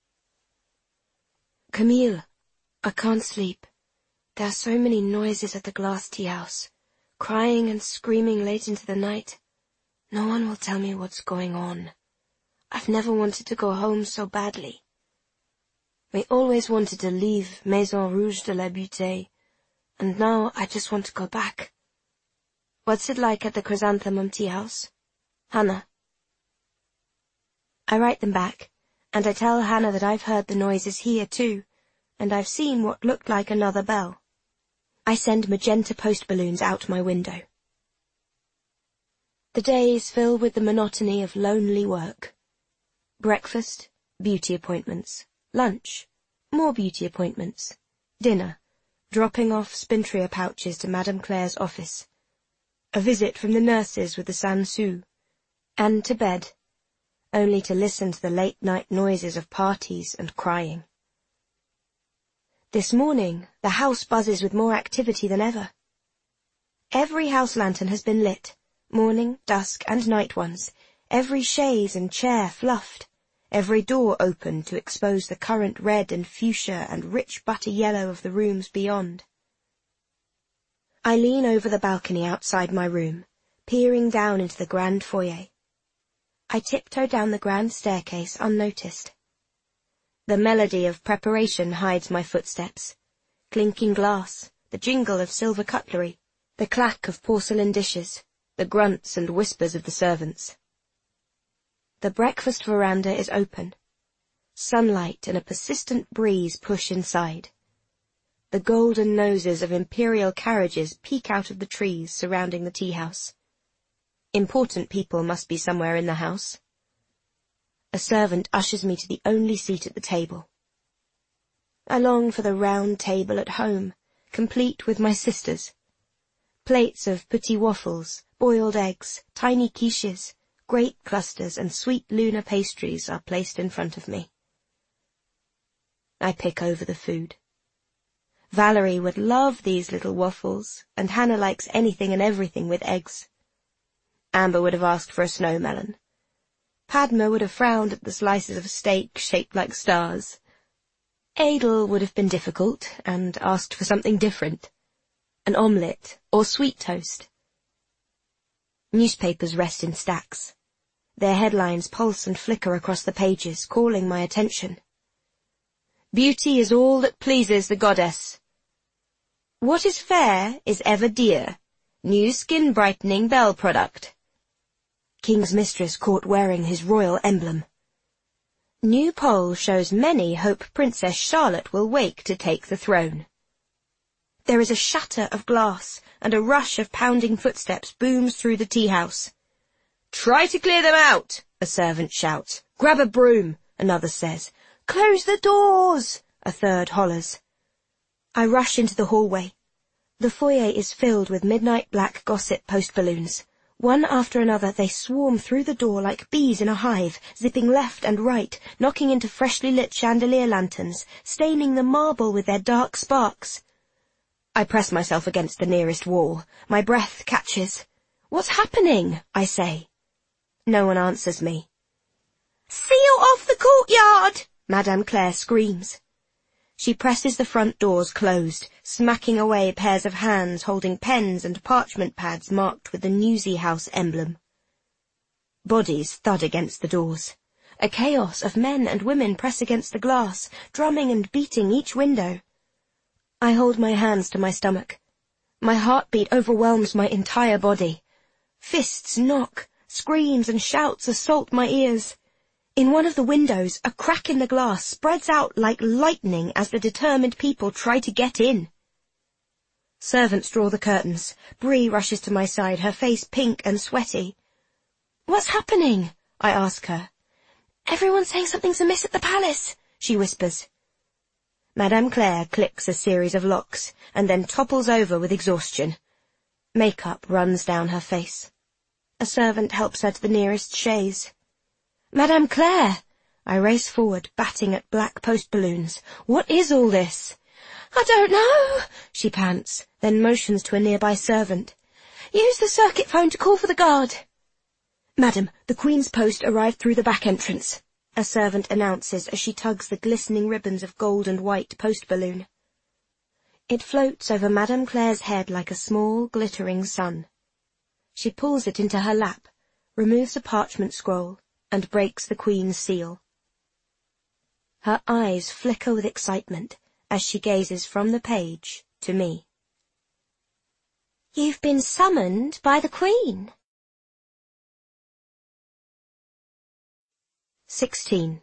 Camille, I can't sleep. There are so many noises at the glass tea-house, crying and screaming late into the night. No one will tell me what's going on. I've never wanted to go home so badly. We always wanted to leave Maison Rouge de la Butte, and now I just want to go back. What's it like at the Chrysanthemum tea-house? Hannah. I write them back, and I tell Hannah that I've heard the noises here too, and I've seen what looked like another bell. I send magenta post balloons out my window. The days fill with the monotony of lonely work. Breakfast, beauty appointments. Lunch, more beauty appointments. Dinner, dropping off Spintria pouches to Madame Claire's office. A visit from the nurses with the Sansu. And to bed, only to listen to the late-night noises of parties and crying. This morning, the house buzzes with more activity than ever. Every house lantern has been lit, morning, dusk, and night ones, every chaise and chair fluffed, every door opened to expose the currant red and fuchsia and rich butter yellow of the rooms beyond. I lean over the balcony outside my room, peering down into the grand foyer. I tiptoe down the grand staircase unnoticed. The melody of preparation hides my footsteps. Clinking glass, the jingle of silver cutlery, the clack of porcelain dishes, the grunts and whispers of the servants. The breakfast veranda is open. Sunlight and a persistent breeze push inside. The golden noses of imperial carriages peek out of the trees surrounding the tea-house. Important people must be somewhere in the house. A servant ushers me to the only seat at the table. I long for the round table at home, complete with my sisters. Plates of petit waffles, boiled eggs, tiny quiches, grape clusters and sweet lunar pastries are placed in front of me. I pick over the food. Valerie would love these little waffles, and Hannah likes anything and everything with eggs. Amber would have asked for a snow melon. Padma would have frowned at the slices of steak shaped like stars. Adel would have been difficult and asked for something different. An omelette or sweet toast. Newspapers rest in stacks. Their headlines pulse and flicker across the pages, calling my attention. Beauty is all that pleases the goddess. What is fair is ever dear. New skin-brightening Bell product. King's mistress caught wearing his royal emblem. New poll shows many hope Princess Charlotte will wake to take the throne. There is a shatter of glass, and a rush of pounding footsteps booms through the tea-house. "Try to clear them out," a servant shouts. "Grab a broom," another says. "Close the doors," a third hollers. I rush into the hallway. The foyer is filled with midnight black gossip post balloons. One after another they swarm through the door like bees in a hive, zipping left and right, knocking into freshly lit chandelier lanterns, staining the marble with their dark sparks. I press myself against the nearest wall. My breath catches. "What's happening?" I say. No one answers me. "Seal off the courtyard!" Madame Claire screams. She presses the front doors closed, smacking away pairs of hands holding pens and parchment pads marked with the Newsy House emblem. Bodies thud against the doors. A chaos of men and women press against the glass, drumming and beating each window. I hold my hands to my stomach. My heartbeat overwhelms my entire body. Fists knock, screams and shouts assault my ears. In one of the windows, a crack in the glass spreads out like lightning as the determined people try to get in. Servants draw the curtains. Bree rushes to my side, her face pink and sweaty. "What's happening?" I ask her. "Everyone's saying something's amiss at the palace," she whispers. Madame Claire clicks a series of locks, and then topples over with exhaustion. Makeup runs down her face. A servant helps her to the nearest chaise. "Madame Claire!" I race forward, batting at black post balloons. "What is all this?" "I don't know," she pants, then motions to a nearby servant. "Use the circuit phone to call for the guard." "Madam, the Queen's post arrived through the back entrance," a servant announces as she tugs the glistening ribbons of gold and white post balloon. It floats over Madame Claire's head like a small, glittering sun. She pulls it into her lap, removes a parchment scroll, and breaks the Queen's seal. Her eyes flicker with excitement as she gazes from the page to me. "You've been summoned by the Queen." Sixteen.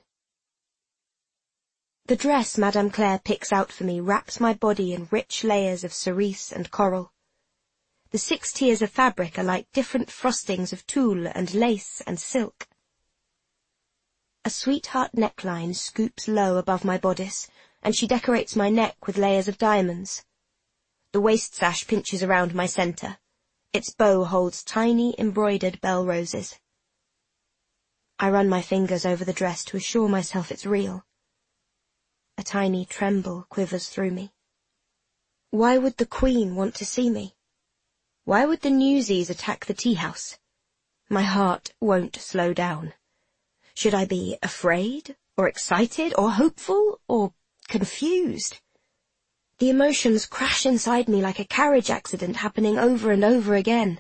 The dress Madame Claire picks out for me wraps my body in rich layers of cerise and coral. The six tiers of fabric are like different frostings of tulle and lace and silk. A sweetheart neckline scoops low above my bodice, and she decorates my neck with layers of diamonds. The waist sash pinches around my centre. Its bow holds tiny embroidered bell roses. I run my fingers over the dress to assure myself it's real. A tiny tremble quivers through me. Why would the Queen want to see me? Why would the Newsies attack the tea-house? My heart won't slow down. Should I be afraid, or excited, or hopeful, or confused? The emotions crash inside me like a carriage accident happening over and over again.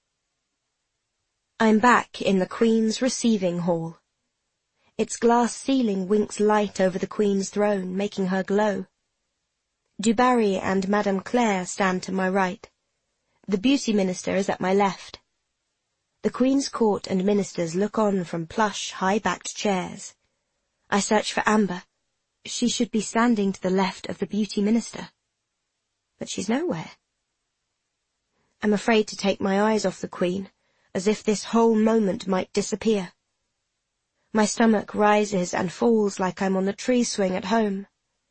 I'm back in the Queen's receiving hall. Its glass ceiling winks light over the Queen's throne, making her glow. Du Barry and Madame Claire stand to my right. The beauty minister is at my left. The Queen's court and ministers look on from plush, high-backed chairs. I search for Amber. She should be standing to the left of the beauty minister. But she's nowhere. I'm afraid to take my eyes off the Queen, as if this whole moment might disappear. My stomach rises and falls like I'm on the tree swing at home.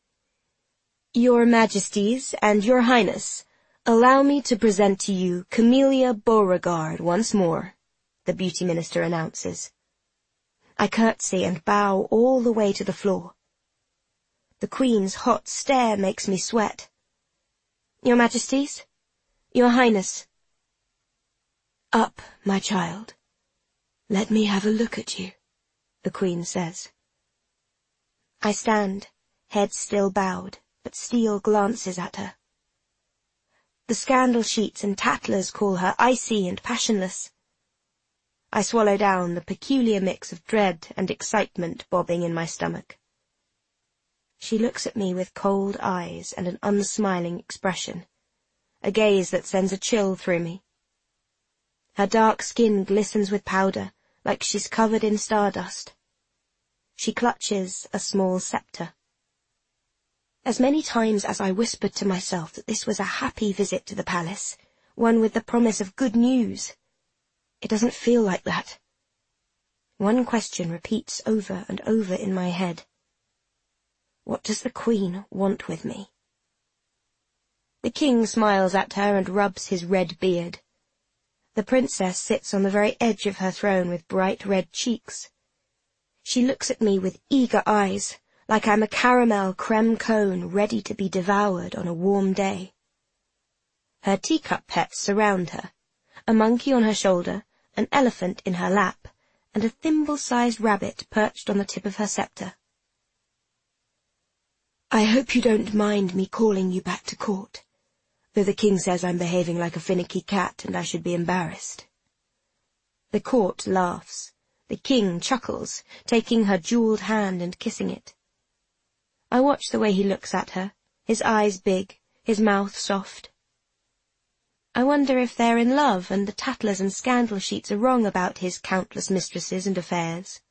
Your Majesties and Your Highness, allow me to present to you Camelia Beauregard once more, the beauty minister announces. I curtsy and bow all the way to the floor. The Queen's hot stare makes me sweat. Your Majesties, Your Highness. Up, my child. Let me have a look at you, the Queen says. I stand, head still bowed, but steel glances at her. The scandal sheets and tattlers call her icy and passionless. I swallow down the peculiar mix of dread and excitement bobbing in my stomach. She looks at me with cold eyes and an unsmiling expression, a gaze that sends a chill through me. Her dark skin glistens with powder, like she's covered in stardust. She clutches a small scepter. As many times as I whispered to myself that this was a happy visit to the palace, one with the promise of good news, it doesn't feel like that. One question repeats over and over in my head. What does the Queen want with me? The King smiles at her and rubs his red beard. The princess sits on the very edge of her throne with bright red cheeks. She looks at me with eager eyes, like I'm a caramel creme cone ready to be devoured on a warm day. Her teacup pets surround her, a monkey on her shoulder, an elephant in her lap, and a thimble-sized rabbit perched on the tip of her scepter. I hope you don't mind me calling you back to court, though the King says I'm behaving like a finicky cat and I should be embarrassed. The court laughs. The King chuckles, taking her jewelled hand and kissing it. I watch the way he looks at her, his eyes big, his mouth soft. I wonder if they're in love and the tattlers and scandal sheets are wrong about his countless mistresses and affairs.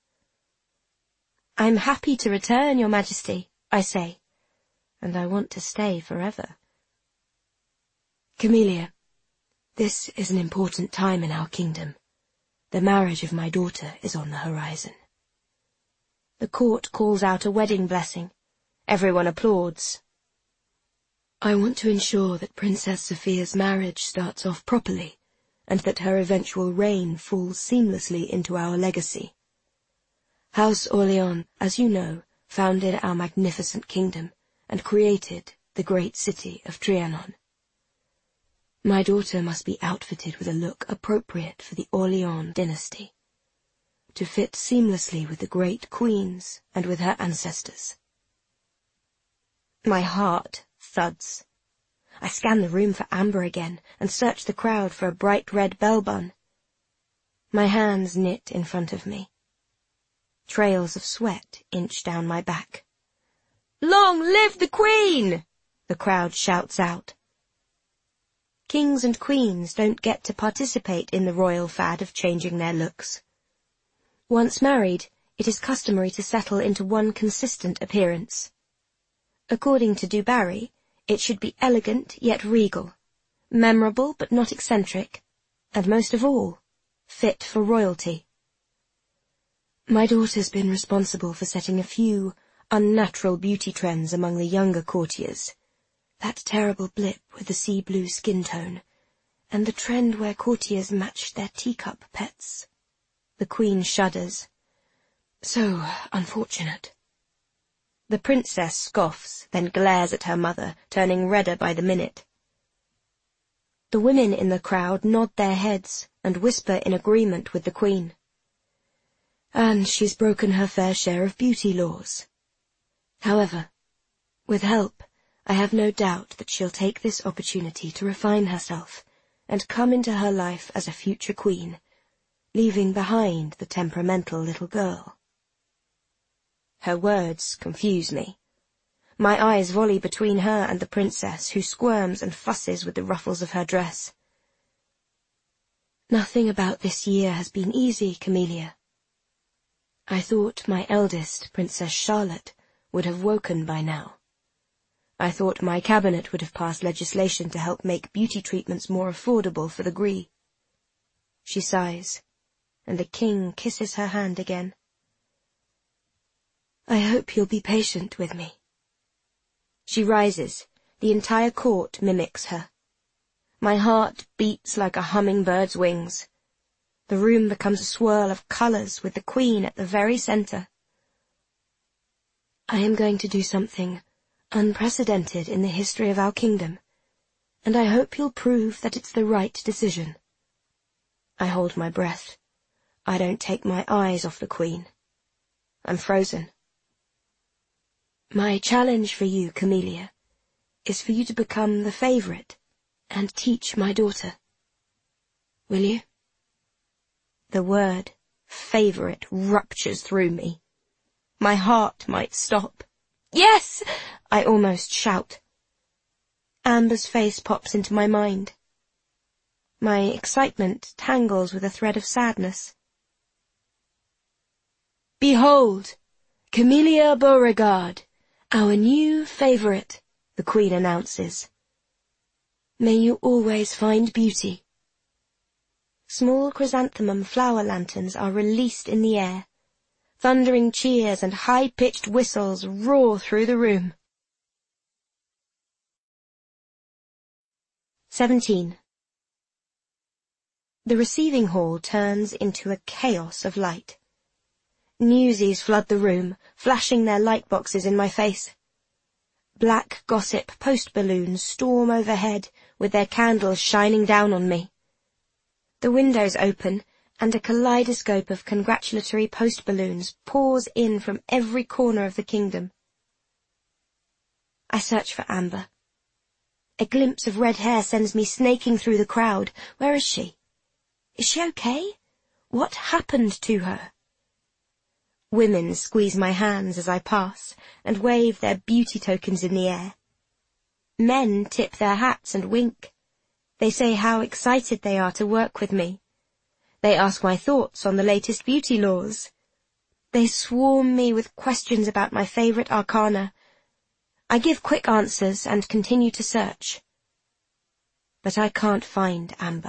I'm happy to return, Your Majesty, I say, and I want to stay forever. Camelia, this is an important time in our kingdom. The marriage of my daughter is on the horizon. The court calls out a wedding blessing. Everyone applauds. I want to ensure that Princess Sophia's marriage starts off properly, and that her eventual reign falls seamlessly into our legacy. House Orléans, as you know, founded our magnificent kingdom, and created the great city of Trianon. My daughter must be outfitted with a look appropriate for the Orléans dynasty, to fit seamlessly with the great queens and with her ancestors. My heart thuds. I scan the room for Amber again, and search the crowd for a bright red bell bun. My hands knit in front of me. Trails of sweat inch down my back. Long live the Queen! The crowd shouts out. Kings and queens don't get to participate in the royal fad of changing their looks. Once married, it is customary to settle into one consistent appearance. According to Du Barry, it should be elegant yet regal, memorable but not eccentric, and most of all, fit for royalty. My daughter's been responsible for setting a few unnatural beauty trends among the younger courtiers. That terrible blip with the sea blue skin tone, and the trend where courtiers matched their teacup pets. The Queen shudders. So unfortunate. The princess scoffs, then glares at her mother, turning redder by the minute. The women in the crowd nod their heads and whisper in agreement with the Queen. And she's broken her fair share of beauty laws. However, with help, I have no doubt that she'll take this opportunity to refine herself and come into her life as a future queen, leaving behind the temperamental little girl. Her words confuse me. My eyes volley between her and the princess, who squirms and fusses with the ruffles of her dress. Nothing about this year has been easy, Camellia. I thought my eldest, Princess Charlotte, would have woken by now. I thought my cabinet would have passed legislation to help make beauty treatments more affordable for the Gree. She sighs, and the king kisses her hand again. I hope you'll be patient with me. She rises. The entire court mimics her. My heart beats like a hummingbird's wings. The room becomes a swirl of colours with the queen at the very centre. I am going to do something unprecedented in the history of our kingdom, and I hope you'll prove that it's the right decision. I hold my breath. I don't take my eyes off the queen. I'm frozen. My challenge for you, Camellia, is for you to become the favourite and teach my daughter. Will you? The word favourite ruptures through me. My heart might stop. Yes! I almost shout. Amber's face pops into my mind. My excitement tangles with a thread of sadness. Behold, Camellia Beauregard, our new favourite, the queen announces. May you always find beauty. Small chrysanthemum flower lanterns are released in the air. Thundering cheers and high-pitched whistles roar through the room. Seventeen. The receiving hall turns into a chaos of light. Newsies flood the room, flashing their light boxes in my face. Black gossip post balloons storm overhead, with their candles shining down on me. The windows open, and a kaleidoscope of congratulatory post balloons pours in from every corner of the kingdom. I search for Amber. A glimpse of red hair sends me snaking through the crowd. Where is she? Is she okay? What happened to her? Women squeeze my hands as I pass and wave their beauty tokens in the air. Men tip their hats and wink. They say how excited they are to work with me. They ask my thoughts on the latest beauty laws. They swarm me with questions about my favourite arcana. I give quick answers and continue to search. But I can't find Amber.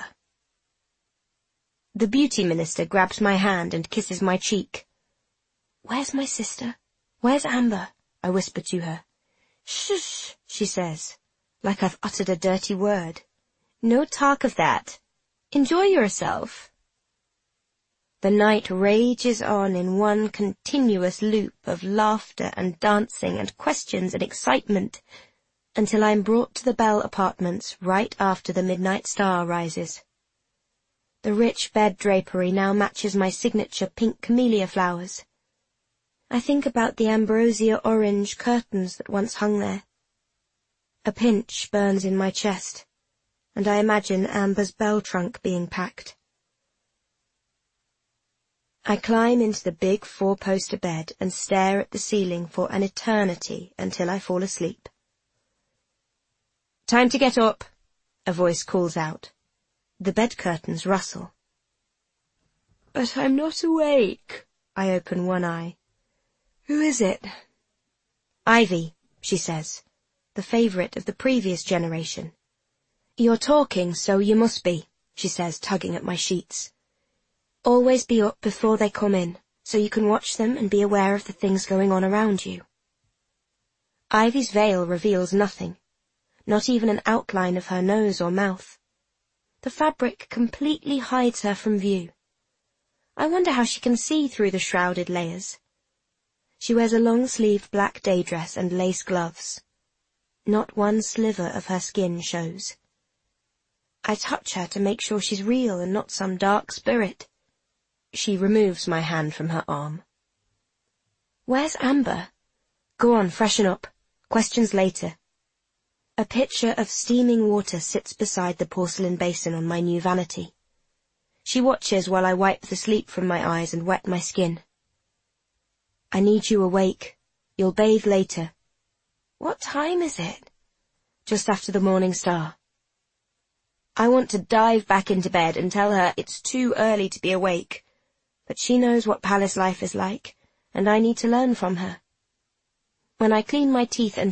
The beauty minister grabs my hand and kisses my cheek. Where's my sister? Where's Amber? I whisper to her. Shush, she says, like I've uttered a dirty word. No talk of that. Enjoy yourself. The night rages on in one continuous loop of laughter and dancing and questions and excitement, until I'm brought to the Bell apartments right after the midnight star rises. The rich bed drapery now matches my signature pink camellia flowers. I think about the ambrosia orange curtains that once hung there. A pinch burns in my chest, and I imagine Amber's bell trunk being packed. I climb into the big four-poster bed and stare at the ceiling for an eternity until I fall asleep. Time to get up, a voice calls out. The bed curtains rustle. But I'm not awake. I open one eye. Who is it? Ivy, she says, the favourite of the previous generation. You're talking, so you must be, she says, tugging at my sheets. Always be up before they come in, so you can watch them and be aware of the things going on around you. Ivy's veil reveals nothing, not even an outline of her nose or mouth. The fabric completely hides her from view. I wonder how she can see through the shrouded layers. She wears a long-sleeved black day dress and lace gloves. Not one sliver of her skin shows. I touch her to make sure she's real and not some dark spirit. She removes my hand from her arm. Where's Amber? Go on, freshen up. Questions later. A pitcher of steaming water sits beside the porcelain basin on my new vanity. She watches while I wipe the sleep from my eyes and wet my skin. I need you awake. You'll bathe later. What time is it? Just after the morning star. I want to dive back into bed and tell her it's too early to be awake, but she knows what palace life is like, and I need to learn from her. When I clean my teeth and